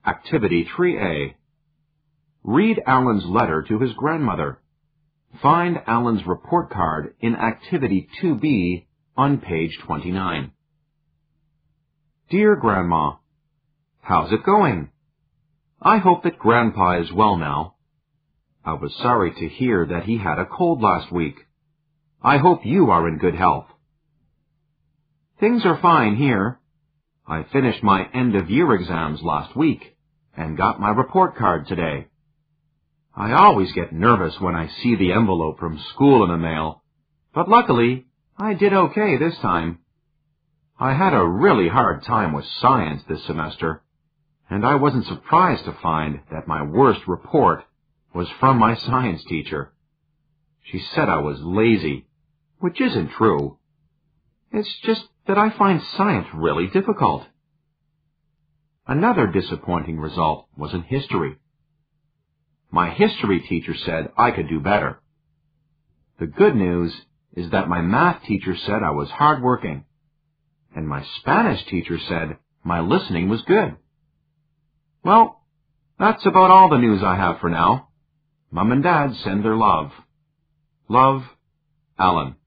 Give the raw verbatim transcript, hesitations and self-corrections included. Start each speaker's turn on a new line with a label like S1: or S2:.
S1: Activity three A. Read Alan's letter to his grandmother. Find Alan's report card in Activity two B on page twenty-nine. Dear Grandma, how's it going? I hope that Grandpa is well now. I was sorry to hear that he had a cold last week. I hope you are in good health. Things are fine here. I finished my end-of-year exams last week and got my report card today. I always get nervous when I see the envelope from school in the mail, but luckily I did okay this time. I had a really hard time with science this semester, and I wasn't surprised to find that my worst report was from my science teacher. She said I was lazy, which isn't true. It's just that I find science really difficult. Another disappointing result was in history. My history teacher said I could do better. The good news is that my math teacher said I was hardworking, and my Spanish teacher said my listening was good. Well, that's about all the news I have for now. Mom and Dad send their love. Love, Alan.